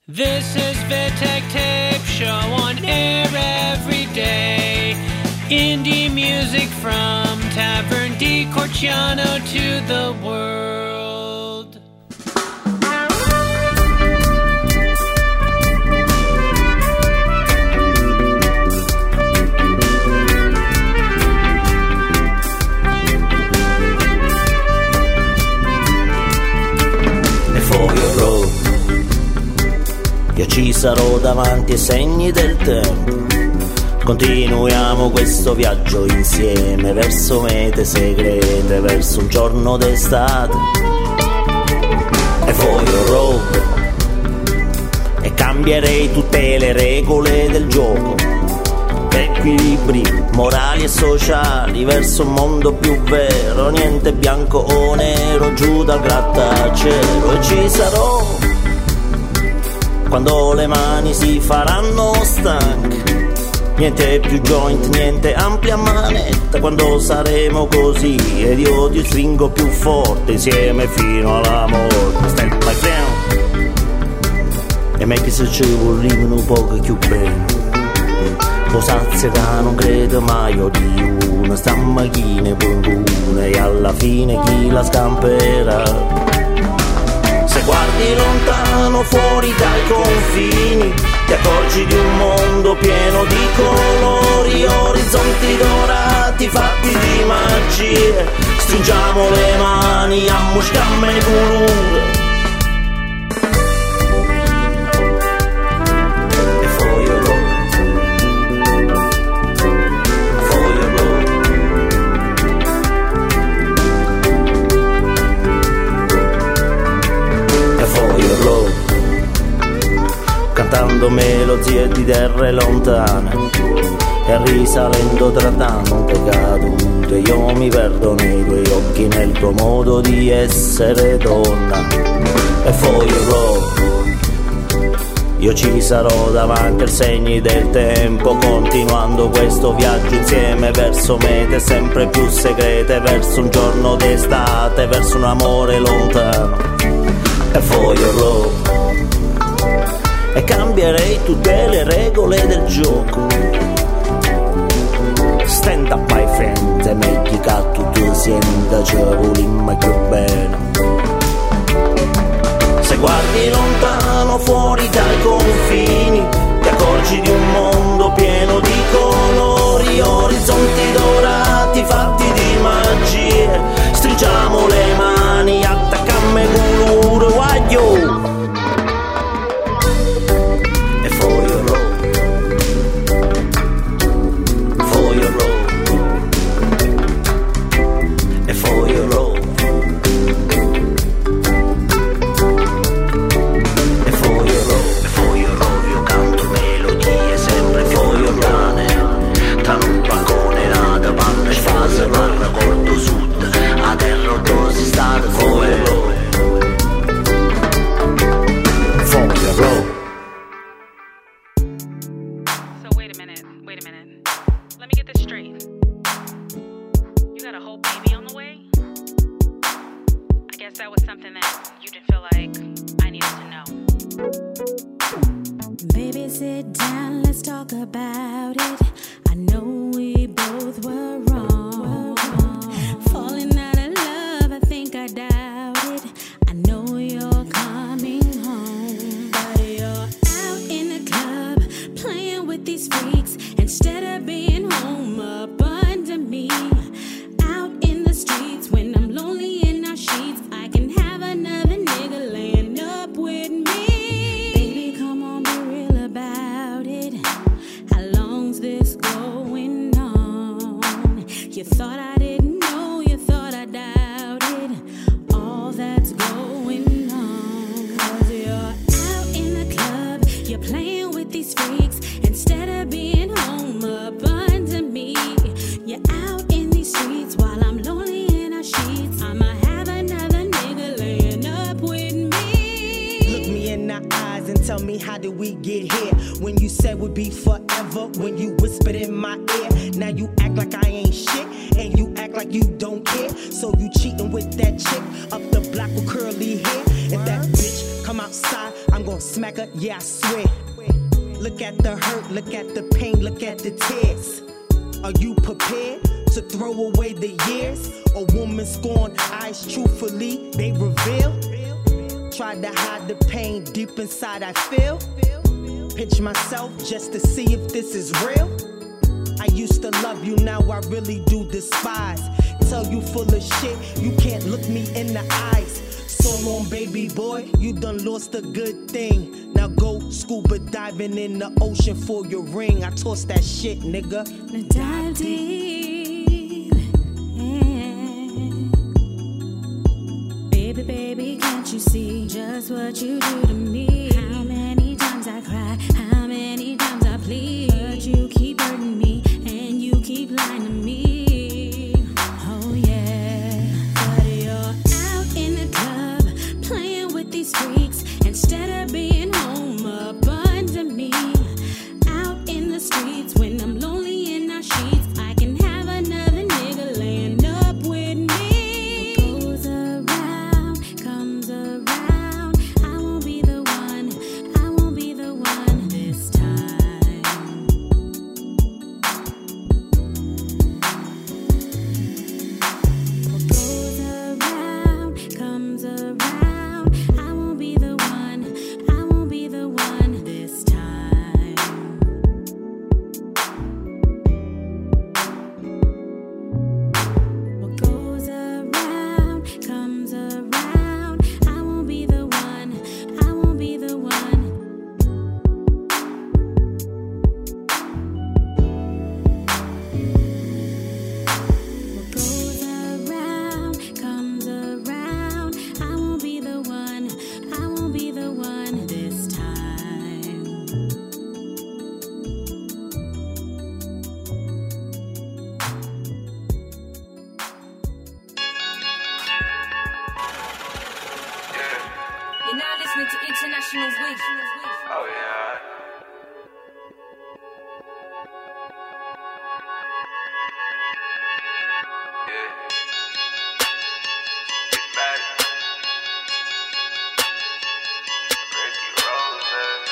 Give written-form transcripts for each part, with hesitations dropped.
This is Vittek Tape Show on air every day. Indie music from Tavern di Corciano to the world. E for your road, io ci sarò davanti ai segni del tempo. Continuiamo questo viaggio insieme verso mete segrete, verso un giorno d'estate. E for your road, e cambierei tutte le regole del gioco, equilibri morali e sociali verso un mondo più vero, niente bianco o nero giù dal grattacielo. E ci sarò quando le mani si faranno stanche, niente più joint, niente ampia manetta, quando saremo così ed io ti stringo più forte insieme fino alla morte. Stand my friend e me che se ci volevano un poco più bene, posazia che non credo mai ho di una, sta macchina buona e alla fine chi la scamperà. Se guardi lontano fuori dai confini, ti accorgi di un mondo pieno di colori, orizzonti dorati fatti di magie. Stringiamo le mani a muscamme colore. E for your road, for your road. E for your road, cantando melodie di terre lontane e risalendo tra tante cadute. Io mi perdo nei tuoi occhi, nel tuo modo di essere donna. E for your road, io ci sarò davanti ai segni del tempo, continuando questo viaggio insieme verso mete sempre più segrete, verso un giorno d'estate, verso un amore lontano. E for your road, e cambierei tutte le regole del gioco. Stand up my friend e meglio che tu sienta ci volimmo più bene. Se guardi lontano fuori dai confini, ti accorgi di un mondo pieno di colori, orizzonti dorati fatti di magie. Stringiamo le mani, attaccammo colore, guaglio. So you cheating with that chick up the block with curly hair. If that bitch come outside, I'm I'm gon' smack her, yeah, I swear. Look at the hurt, look at the pain, look at the tears. Are you prepared to throw away the years? A woman scorned eyes truthfully, they reveal. Tried to hide the pain deep inside I feel. Pinch myself just to see if this is real. I used to love you, now I really do despise. Tell you full of shit, you can't look me in the eyes. So long, baby boy, you done lost a good thing. Now go scuba diving in the ocean for your ring. I toss that shit, nigga. Now dive deep. Baby, baby, can't you see just what you do to me? How many times I cry, how many times I plead, but you keep hurting me and you keep lying to me. Oh yeah, but you're out in the club playing with these freaks instead of being home up under me. Out in the streets when I'm lonely in our sheets, I can have another nigga laying up with me. What goes around comes around. I won't be the one, I won't be the one this time. What goes around comes around. I won't be the one, I won't be the one this time. What goes around comes around. I won't be the one, I won't be the one. What goes around comes around. I won't be the one, I won't be the one this time. You're now listening to International Wig. Oh yeah. Yeah. Get back. Ricky Rose.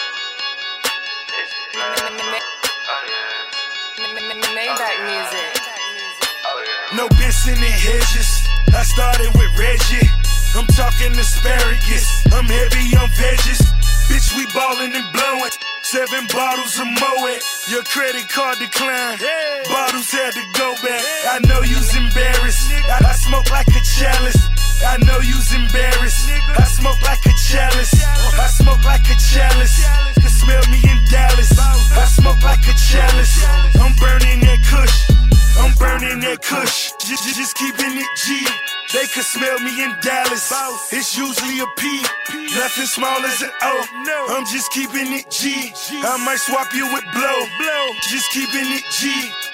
It's black. Oh yeah. Maybach music. Oh yeah. No Benson and Hedges. I started with Reggie. I'm talking asparagus. I'm heavy on veggies. Bitch, we ballin' and blowin'. 7 bottles of Moet. Your credit card declined. Bottles had to go back. I know you's embarrassed. I smoke like a chalice. I know you's embarrassed. I smoke like a chalice. I smoke like a chalice. You smell me in Dallas. I smoke like a chalice. I'm burning that kush. I'm burning that kush. Just keeping it G. They could smell me in Dallas. It's usually a P. Nothing small as an O. I'm just keeping it G. I might swap you with blow. Just keeping it G.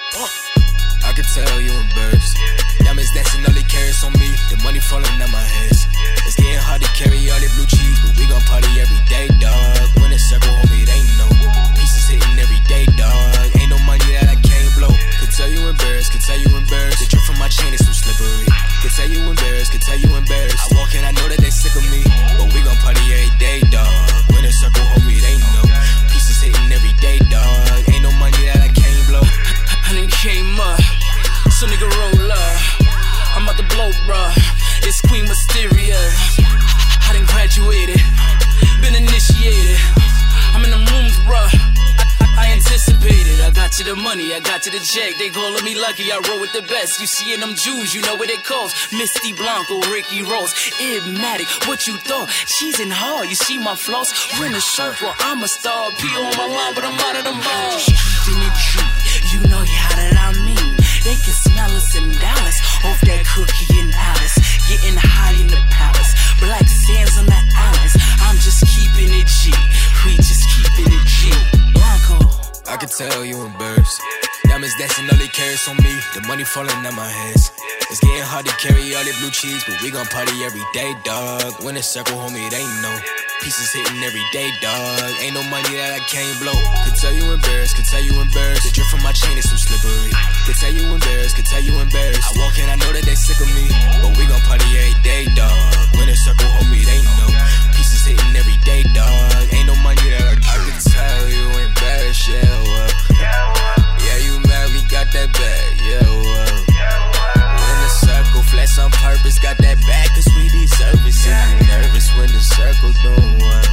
I can tell you embarrassed. Diamonds dancing, all they carrots on me. The money falling out my hands. It's getting hard to carry all that blue cheese, but we gon' party every day, dog. When it's circle, homie, it ain't no pieces hitting every day, dog. Ain't no money that I can't blow. Could tell you embarrassed, could tell you embarrassed. The drip from my chain is too slippery. Could tell you embarrassed, could tell you embarrassed. I walk in, I know that they sick of me, but we gon' party every day, dog. When it's circle, homie, it ain't no pieces hitting every day, dog. Ain't no money that I can't blow. I done came up, so nigga roll up. I'm about to blow, bruh. It's Queen Mysterious. I done graduated, been initiated. I'm in the rooms, bruh. I anticipated. I got to the money, I got to the check. They calling me lucky, I roll with the best. You seeing them Jews, you know what they calls. Misty Blanco, Ricky Rose, Ibmatic. What you thought? Cheese and hard, you see my floss. We're in a circle, I'm a star. P on my line, but I'm out of the ball. Keeping it G, you know how that I mean. They can smell us in Dallas, off that cookie in Alice. Getting high in the palace, black sands on the islands. I'm just keeping it G, we just keeping it G. Blanco. I can tell you embarrassed. Diamonds dancing, all they carrots on me. The money falling out my hands. It's getting hard to carry all that blue cheese, but we gon' party every day, dog. When it's circle, homie, it ain't no pieces hitting every day, dog. Ain't no money that I can't blow. Could tell you embarrassed, could tell you embarrassed. The drip from my chain is too slippery. Could tell you embarrassed, could tell you embarrassed. I walk in, I know that they sick of me, but we gon' party every day, dog. When it's circle, homie, it ain't no pieces hitting every day, dog. Ain't no money that I can tell you embarrassed, yeah, well. Yeah, you mad, we got that bag, yeah, well. In the circle, flex on purpose, got that bag, cause we deserve it. So you nervous when the circle don't work.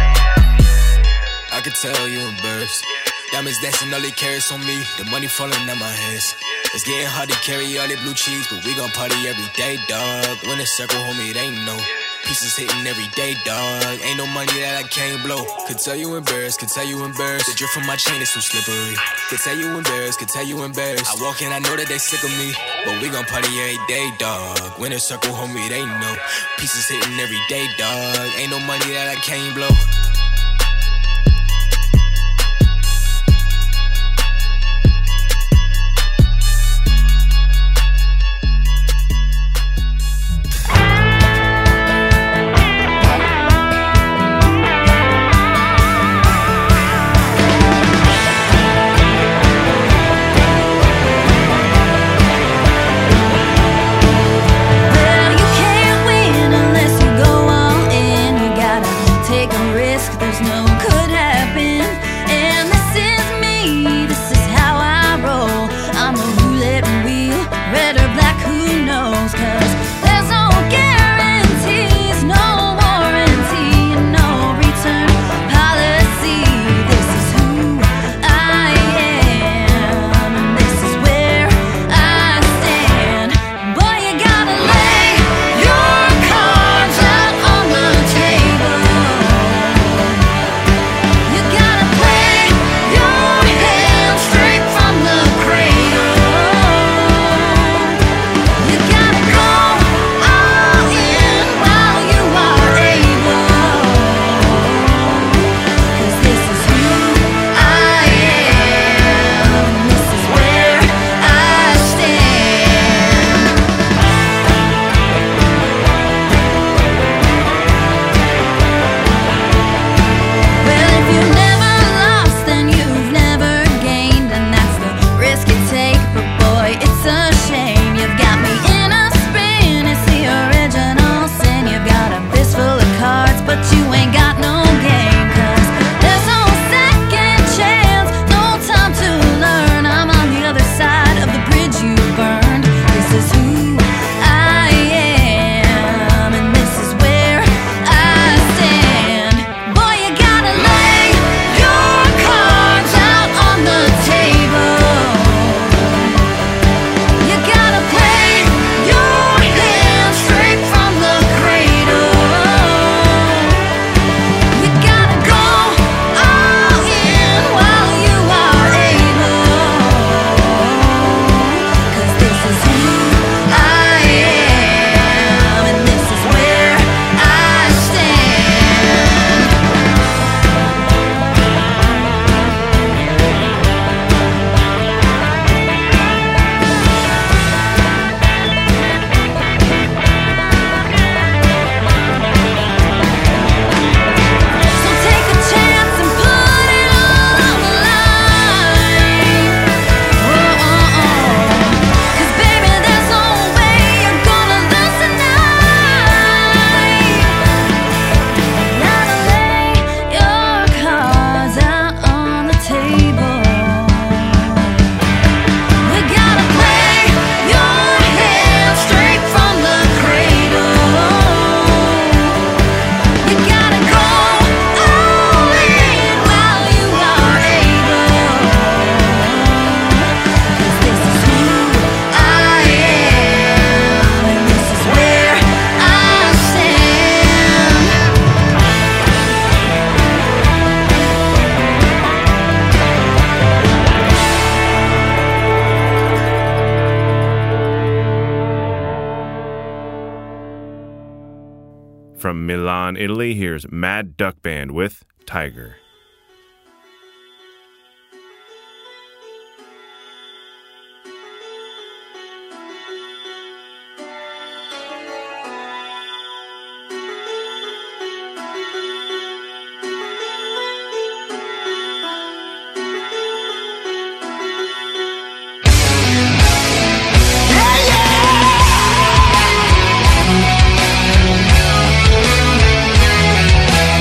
I can tell you embarrassed. Diamonds dancing, all they carrots on me. The money falling out my hands. It's getting hard to carry all that blue cheese, but we gon' party every day, dog. When the circle, homie, it ain't no pieces hitting every day, dog. Ain't no money that I can't blow. Could tell you embarrassed, could tell you embarrassed. The drip from my chain is too slippery. Could tell you embarrassed, could tell you embarrassed. I walk in, I know that they sick of me, but we gon' party every day, dog. When the circle, homie, it ain't no pieces hitting every day, dog. Ain't no money that I can't blow. From Milan, Italy, here's Mad Duck Band with Tiger. Yeah.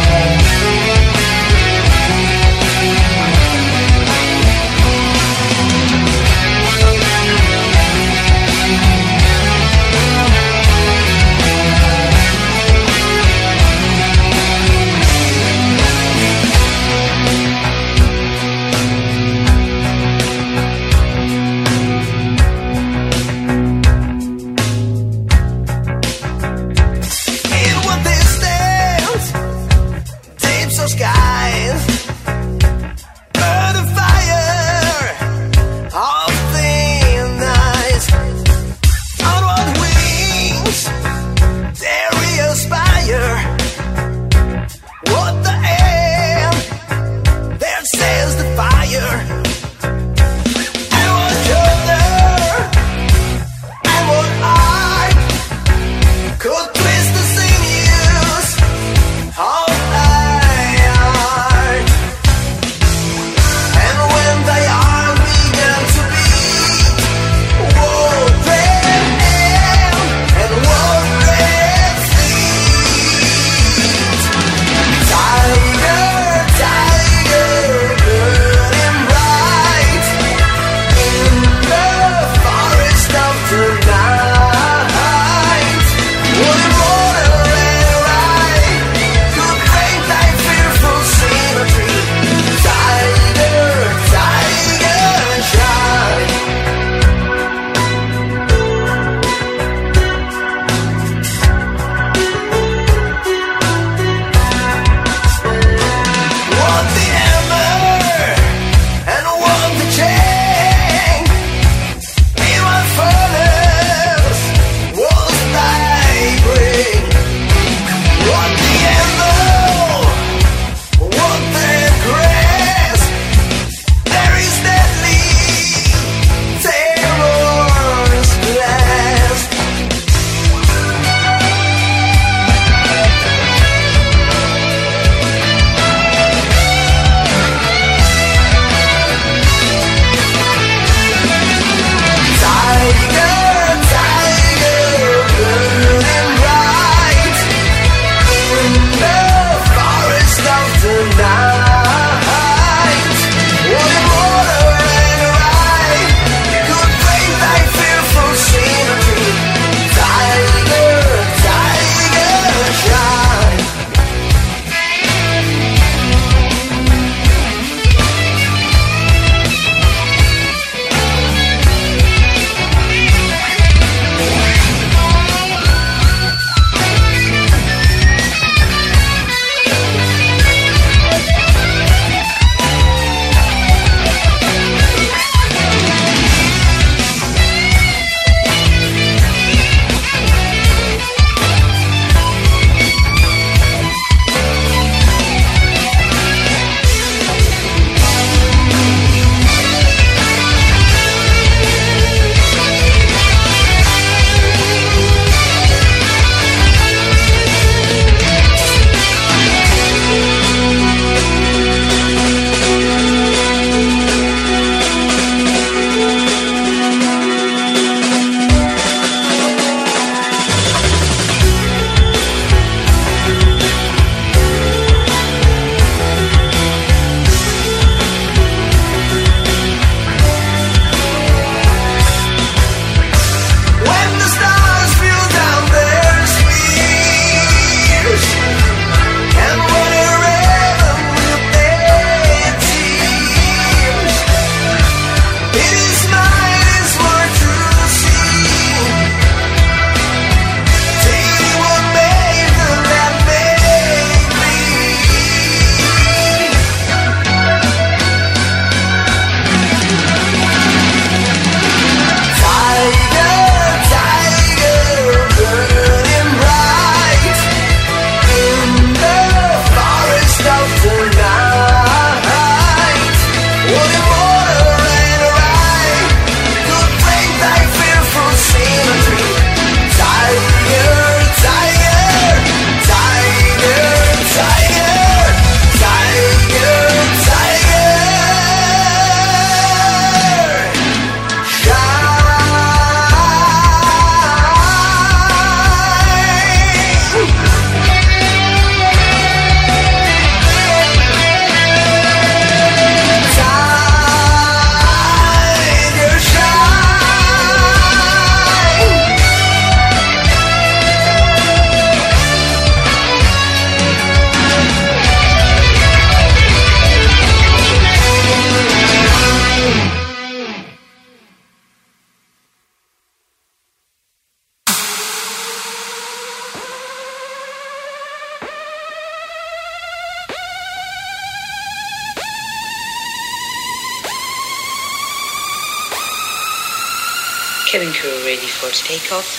Cabin crew ready for takeoff.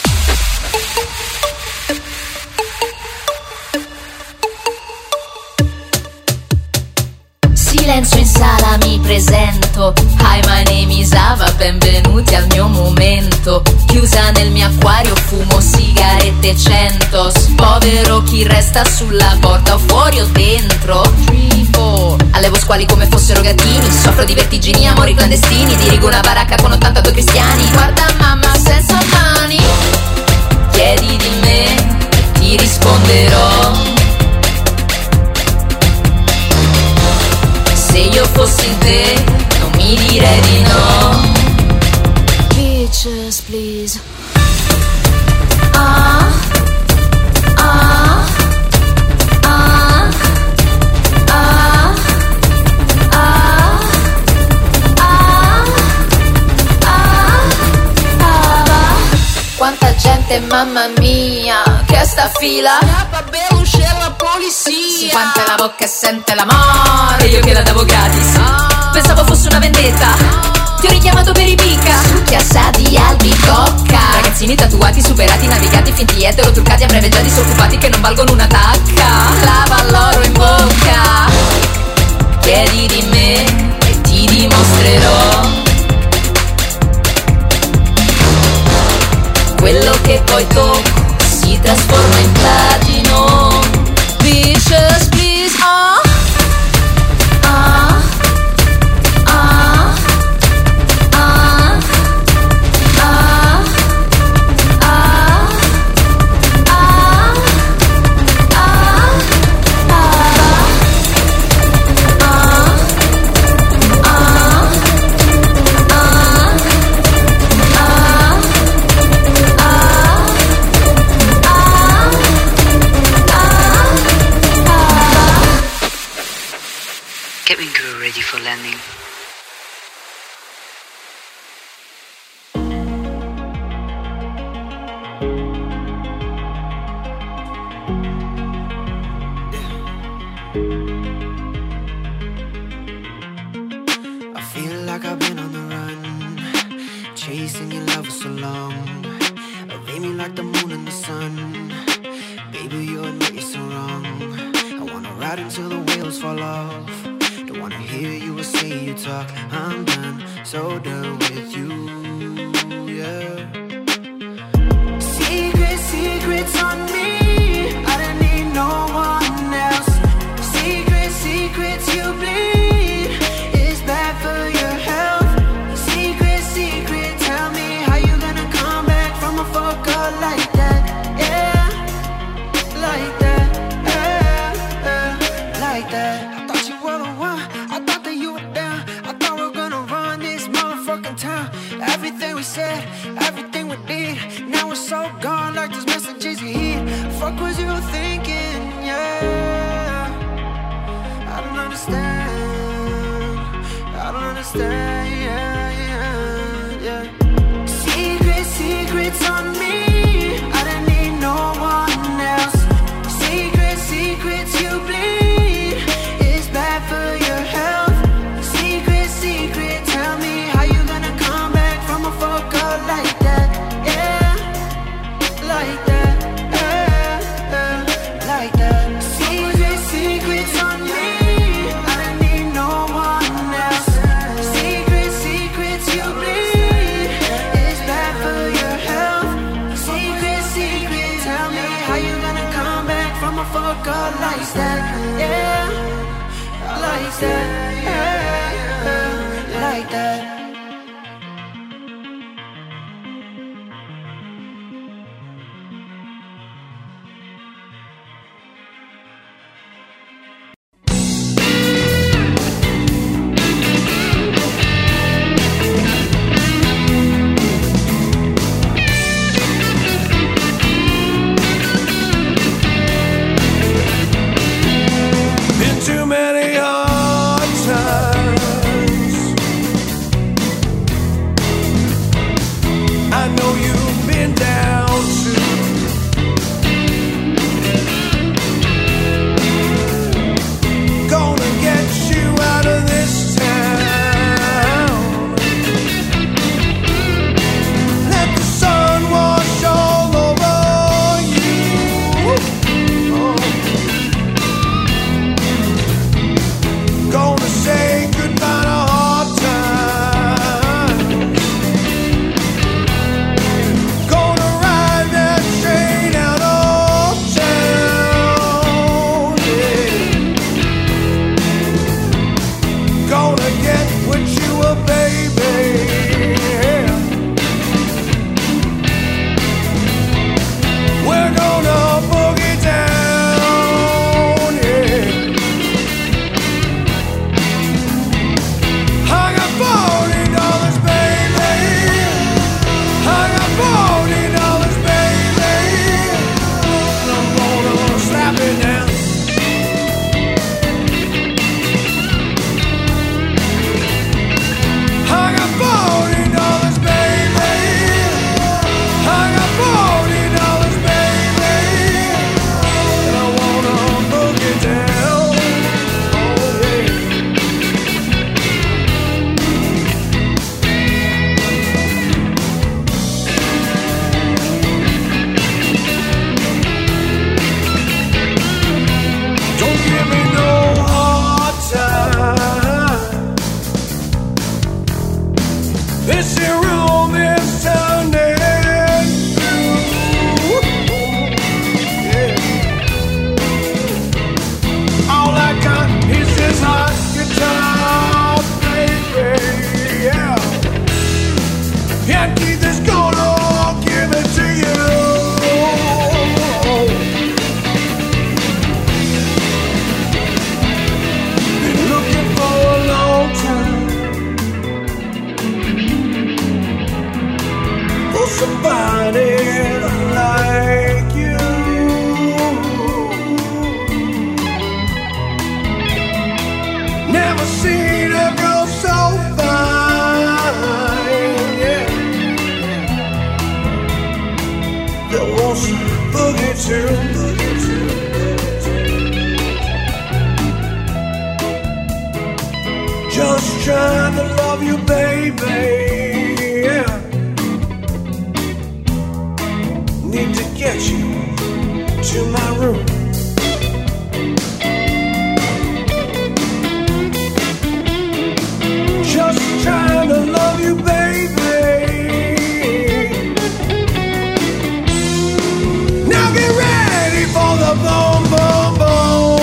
Silenzio in sala, mi presento. Hi, my name is Ava, benvenuti al mio momento. Chiusa nel mio acquario, fumo sigarette 100. Povero chi resta sulla porta o fuori o dentro. 3, 4. Allevo squali come fossero gattini. Soffro di vertigini, amori clandestini. Dirigo una baracca con 82 cristiani. Guarda mamma senza mani. Chiedi di me e ti risponderò. Se io fossi in te, non mi direi di no. Bitches, please. Ah, ah, ah, ah, ah, ah. Quanta gente, mamma mia, che sta fila. Bello, c'è la polizia. Si quanta la bocca e sente l'amore. Io che la davo gratis. Pensavo fosse una vendetta. Ti ho richiamato per i picca. Succhia sa di albicocca. Ragazzini tatuati, superati, navigati, finti etero, truccati, a breve già disoccupati che non valgono una tacca. Lava l'oro in bocca. Chiedi di me e ti dimostrerò quello che poi tocco si trasforma in platino. Bitches, please, ah, ah, ah, ah, ah, ah, Cabin crew ready for landing. I feel like I've been on the run, chasing your love for so long. Evade me like the moon and the sun. Baby, you admit you're so wrong. I wanna ride until the wheels fall off. Don't wanna hear you or see you talk. I'm done, so done with you, yeah. Secrets on me. I don't need no one else. Secrets you bleed is bad for your health. Secret, tell me how you gonna come back from a fuck up like that, yeah, like that, yeah, like that. I thought you were the one, I thought that you were down. I thought we were gonna run this motherfucking town. Everything we said, everything we did, now we're so gone like those messages you hear. Fuck was you thinking, yeah, I don't understand, yeah, yeah. Secrets on me. I don't need no one else. Secrets you bleed is bad for your health. Secret, tell me how you gonna come back from a fuck up like that, yeah, like that, yeah, like that. Secrets on me. I don't need no one else. Secrets you bleed is bad for your health. Secret, tell me how you gonna come back from a fuck up like that, yeah, like that, yeah, like that. Been too many hearts never seen a girl so fine, yeah. That wants to boogie too. Just trying to love you, baby, yeah. Need to get you to my room. Just trying to love you, baby. Now get ready for the boom, boom, boom.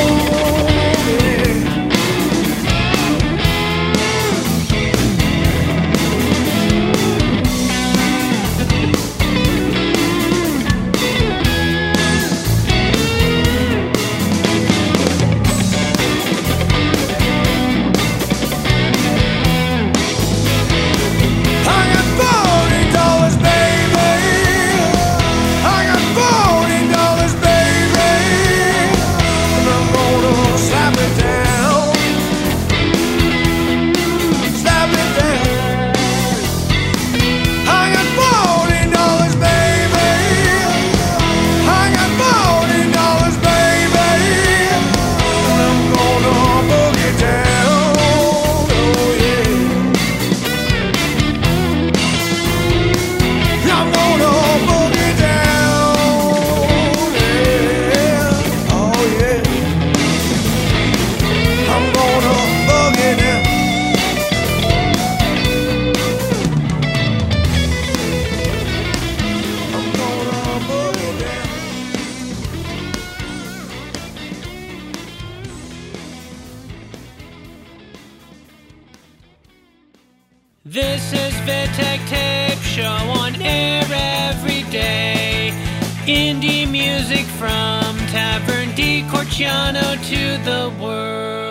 This is Vitek Tape Show on air every day. Indie music from Tavern di Corciano to the world.